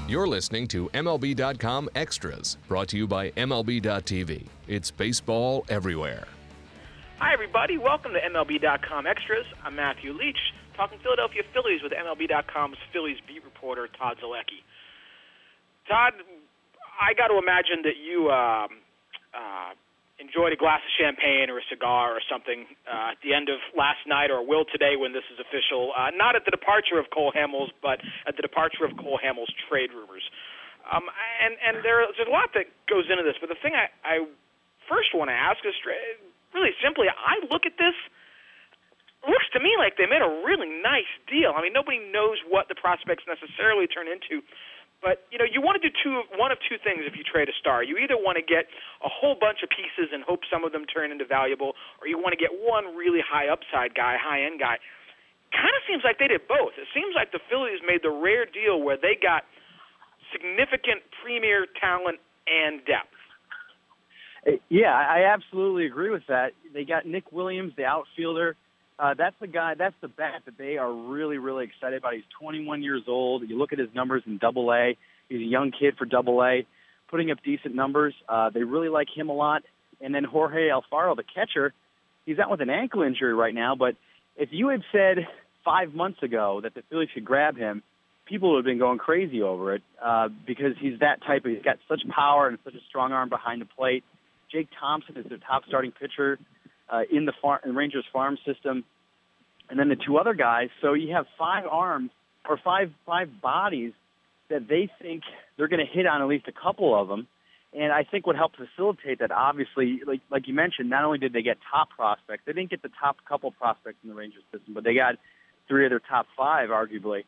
You're listening to MLB.com Extras, brought to you by MLB.tv. It's baseball everywhere. Hi, everybody. Welcome to MLB.com Extras. I'm Matthew Leach, talking Philadelphia Phillies with MLB.com's Phillies beat reporter, Todd Zalecki. Todd, I got to imagine that you enjoyed a glass of champagne or a cigar or something at the end of last night, or will today when this is official, not at the departure of Cole Hamels, but at the departure of Cole Hamels' trade rumors. And there's a lot that goes into this, but the thing I first want to ask is, really simply, I look at this, it looks to me like they made a really nice deal. I mean, nobody knows what the prospects necessarily turn into, but, you know, you want to do one of two things if you trade a star. You either want to get a whole bunch of pieces and hope some of them turn into valuable, or you want to get one really high upside guy, high-end guy. Kind of seems like they did both. It seems like the Phillies made the rare deal where they got significant premier talent and depth. Yeah, I absolutely agree with that. They got Nick Williams, the outfielder. That's the guy, that's the bat that they are really, really excited about. He's 21 years old. You look at his numbers in Double-A. He's a young kid for Double-A, putting up decent numbers. They really like him a lot. And then Jorge Alfaro, the catcher, he's out with an ankle injury right now. But if you had said 5 months ago that the Phillies could grab him, people would have been going crazy over it because he's that type. He's got such power and such a strong arm behind the plate. Jake Thompson is their top starting pitcher in the Rangers farm system. And then the two other guys, so you have 5 arms or five bodies that they think they're going to hit on at least a couple of them. And I think what helped facilitate that, obviously, like you mentioned, not only did they get top prospects, they didn't get the top couple prospects in the Rangers system, but they got 3 of their top 5, arguably.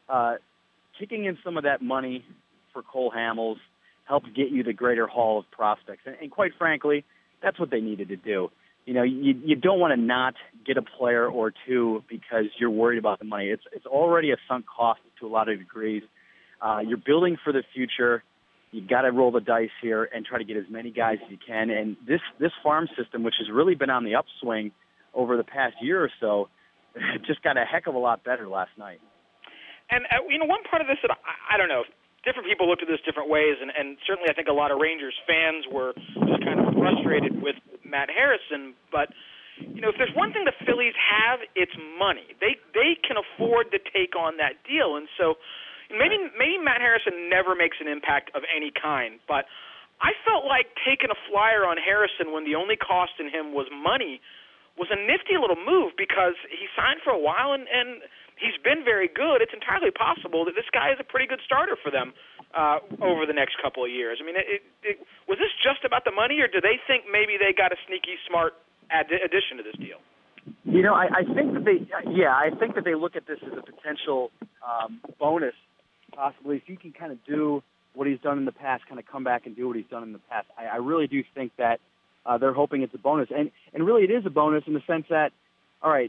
Kicking in some of that money for Cole Hamels helped get you the greater haul of prospects. And quite frankly, that's what they needed to do. You know, you don't want to not get a player or two because you're worried about the money. It's already a sunk cost to a lot of degrees. You're building for the future. You got to roll the dice here and try to get as many guys as you can. And this farm system, which has really been on the upswing over the past year or so, just got a heck of a lot better last night. And, you know, one part of this that I don't know, different people looked at this different ways, and certainly I think a lot of Rangers fans were just kind of frustrated with Matt Harrison. But, you know, if there's one thing the Phillies have, it's money. They can afford to take on that deal. And so maybe Matt Harrison never makes an impact of any kind, but I felt like taking a flyer on Harrison when the only cost in him was money was a nifty little move because he signed for a while and he's been very good. It's entirely possible that this guy is a pretty good starter for them over the next couple of years. I mean, was this just about the money, or do they think maybe they got a sneaky, smart addition to this deal? You know, I think that they look at this as a potential bonus, possibly. If you can kind of do what he's done in the past, kind of come back and do what he's done in the past, I really do think that they're hoping it's a bonus. And really it is a bonus in the sense that, all right,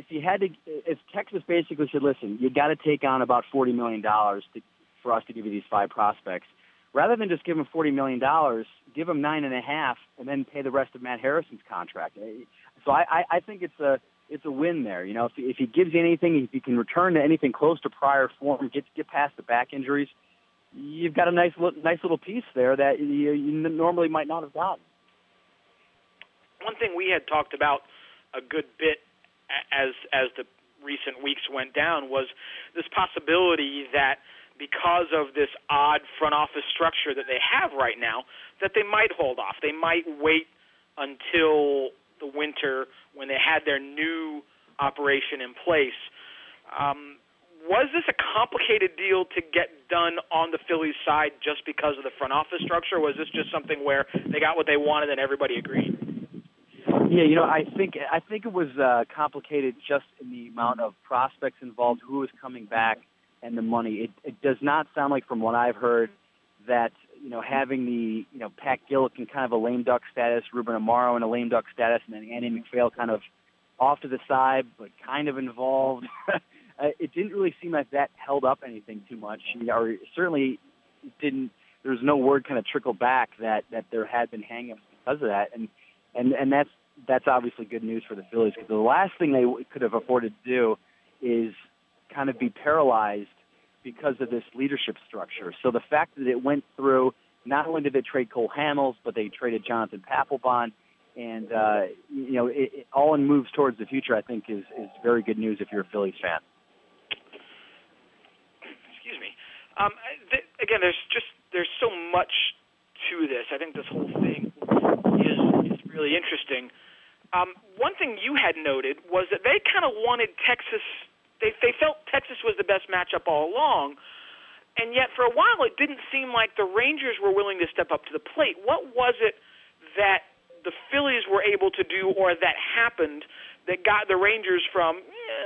if Texas basically said, listen, you got to take on about $40 million for us to give you these 5 prospects, rather than just give them $40 million, give them $9.5 million and then pay the rest of Matt Harrison's contract. So I think it's a win there. You know, if he gives you anything, if you can return to anything close to prior form, get past the back injuries, you've got a nice little piece there that you normally might not have gotten. One thing we had talked about a good bit as the recent weeks went down was this possibility that because of this odd front office structure that they have right now, that they might hold off. They might wait until the winter when they had their new operation in place. Was this a complicated deal to get done on the Phillies side just because of the front office structure, or was this just something where they got what they wanted and everybody agreed? Yeah, you know, I think it was complicated just in the amount of prospects involved, who was coming back, and the money. It does not sound like, from what I've heard, that, you know, having the, you know, Pat Gillick in kind of a lame duck status, Ruben Amaro in a lame duck status, and then Andy MacPhail kind of off to the side but kind of involved. It didn't really seem like that held up anything too much, or certainly didn't. There was no word kind of trickled back that there had been hang-ups because of that, and that's obviously good news for the Phillies, because the last thing they could have afforded to do is kind of be paralyzed because of this leadership structure. So the fact that it went through, not only did they trade Cole Hamels, but they traded Jonathan Papelbon, and it all in moves towards the future, I think, is very good news if you're a Phillies fan. Excuse me. Again, there's so much to this. I think this whole thing is really interesting. One thing you had noted was that they kind of wanted Texas. They felt Texas was the best matchup all along, and yet for a while it didn't seem like the Rangers were willing to step up to the plate. What was it that the Phillies were able to do, or that happened, that got the Rangers from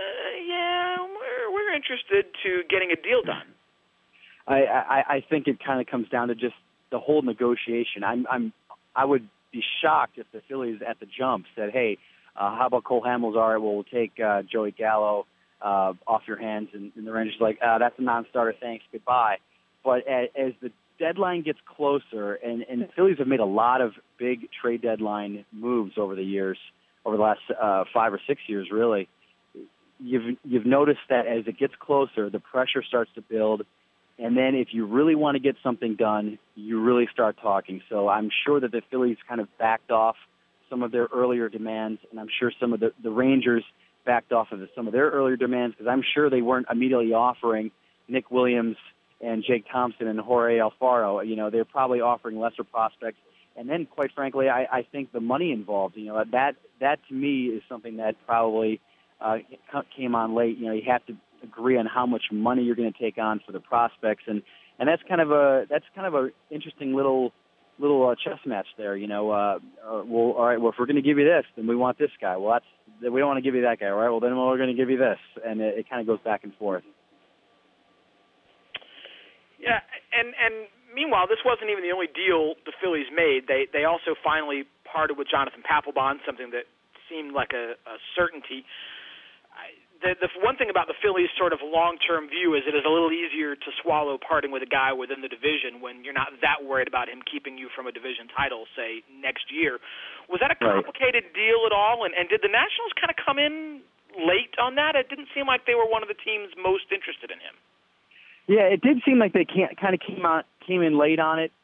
we're interested to getting a deal done? I think it kind of comes down to just the whole negotiation. I would be shocked if the Phillies at the jump said, "Hey, how about Cole Hamels? All right, well, we'll take Joey Gallo off your hands," and the Rangers are like, "That's a non-starter. Thanks, goodbye." But as the deadline gets closer, and the Phillies have made a lot of big trade deadline moves over the years, over the last 5 or 6 years, really. You've noticed that as it gets closer, the pressure starts to build. And then if you really want to get something done, you really start talking. So I'm sure that the Phillies kind of backed off some of their earlier demands, and I'm sure some of the Rangers backed off of some of their earlier demands, because I'm sure they weren't immediately offering Nick Williams and Jake Thompson and Jorge Alfaro. They're probably offering lesser prospects. And then, quite frankly, I think the money involved, that to me is something that probably came on late. You have to agree on how much money you're going to take on for the prospects, and that's kind of a interesting little chess match there. All right, well, if we're going to give you this, then we want this guy. Well, we don't want to give you that guy. All right, well, then we're going to give you this, and it kind of goes back and forth. Yeah, and meanwhile, this wasn't even the only deal the Phillies made. They also finally parted with Jonathan Papelbon, something that seemed like a certainty. The one thing about the Phillies' sort of long-term view is it is a little easier to swallow parting with a guy within the division when you're not that worried about him keeping you from a division title, say, next year. Was that a complicated deal at all? And did the Nationals kind of come in late on that? It didn't seem like they were one of the teams most interested in him. Yeah, it did seem like they kind of came in late on it.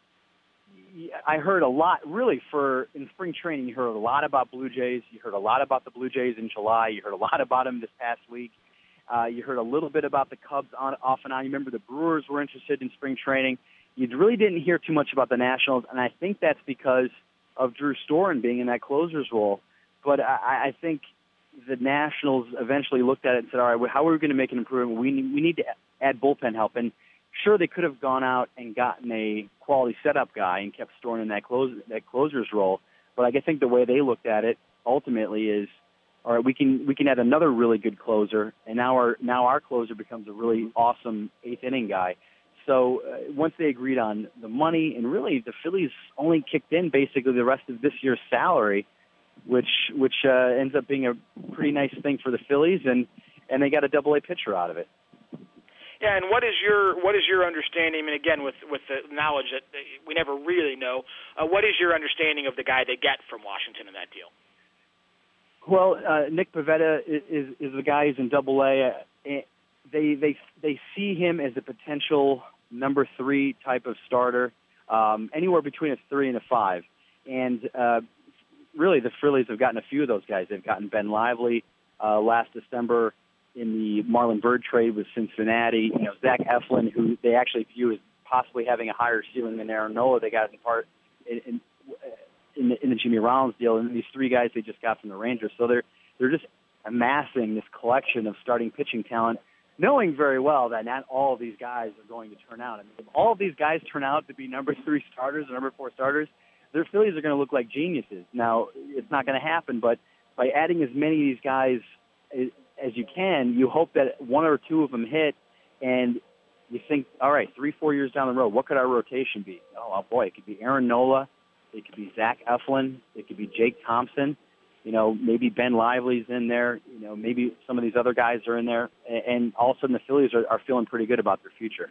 I heard a lot, really, in spring training, you heard a lot about Blue Jays. You heard a lot about the Blue Jays in July. You heard a lot about them this past week. You heard a little bit about the Cubs off and on. You remember the Brewers were interested in spring training. You really didn't hear too much about the Nationals, and I think that's because of Drew Storen being in that closer's role. But I think the Nationals eventually looked at it and said, all right, well, how are we going to make an improvement? We need to add bullpen help. And sure, they could have gone out and gotten a quality setup guy and kept Storen in that closer's role. But I think the way they looked at it ultimately is, all right, we can add another really good closer, and now our closer becomes a really awesome eighth inning guy. So once they agreed on the money, and really the Phillies only kicked in basically the rest of this year's salary, which ends up being a pretty nice thing for the Phillies, and they got a Double-A pitcher out of it. Yeah, and what is your understanding? I mean, again, with the knowledge that we never really know, what is your understanding of the guy they get from Washington in that deal? Well, Nick Pivetta is the guy who's in Double-A. They see him as a potential number 3 type of starter, anywhere between a 3 and a 5. And really, the Phillies have gotten a few of those guys. They've gotten Ben Lively last December in the Marlon Byrd trade with Cincinnati. Zach Eflin, who they actually view as possibly having a higher ceiling than Aaron Nola. They got in part in the Jimmy Rollins deal, and these 3 guys they just got from the Rangers. So they're just amassing this collection of starting pitching talent, knowing very well that not all of these guys are going to turn out. I mean, if all of these guys turn out to be number 3 starters or number 4 starters, their Phillies are going to look like geniuses. Now, it's not going to happen, but by adding as many of these guys as you can, you hope that 1 or 2 of them hit, and you think, all right, 3-4 years down the road, what could our rotation be? Oh boy, it could be Aaron Nola, it could be Zach Eflin, it could be Jake Thompson, maybe Ben Lively's in there, maybe some of these other guys are in there, and all of a sudden the Phillies are feeling pretty good about their future.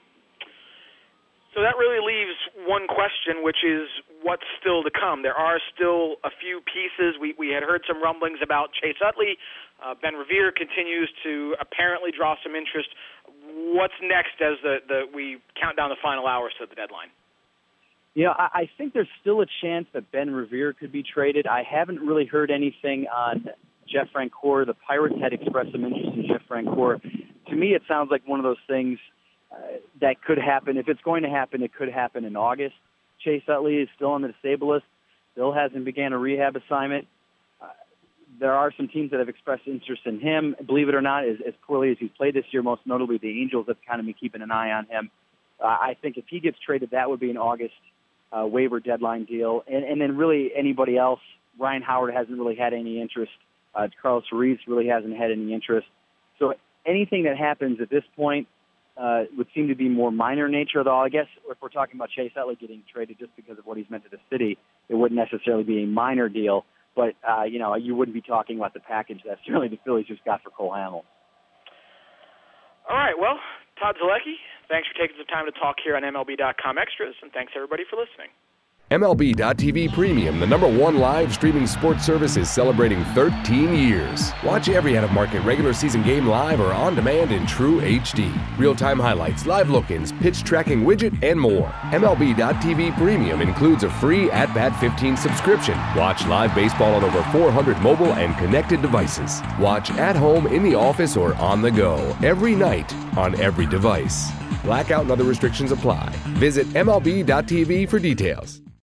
So that really leaves one question, which is what's still to come. There are still a few pieces. We had heard some rumblings about Chase Utley. Ben Revere continues to apparently draw some interest. what's next as we count down the final hours to the deadline? You know, I think there's still a chance that Ben Revere could be traded. I haven't really heard anything on Jeff Francoeur. The Pirates had expressed some interest in Jeff Francoeur. To me, it sounds like one of those things that could happen. If it's going to happen, it could happen in August. Chase Utley is still on the disabled list. Still hasn't began a rehab assignment. There are some teams that have expressed interest in him. Believe it or not, as poorly as he's played this year, most notably the Angels have kind of been keeping an eye on him. I think if he gets traded, that would be an August waiver deadline deal. And then really anybody else, Ryan Howard hasn't really had any interest. Carlos Ruiz really hasn't had any interest. So anything that happens at this point would seem to be more minor in nature, though I guess if we're talking about Chase Utley getting traded just because of what he's meant to the city, it wouldn't necessarily be a minor deal. But, you wouldn't be talking about the package that certainly the Phillies just got for Cole Hamels. All right, well, Todd Zolecki, thanks for taking some time to talk here on MLB.com Extras, and thanks everybody for listening. MLB.tv Premium, the #1 live streaming sports service, is celebrating 13 years. Watch every out-of-market regular season game live or on demand in true HD. Real-time highlights, live look-ins, pitch tracking widget, and more. MLB.tv Premium includes a free At-Bat 15 subscription. Watch live baseball on over 400 mobile and connected devices. Watch at home, in the office, or on the go every night on every device. Blackout and other restrictions apply. Visit MLB.tv for details.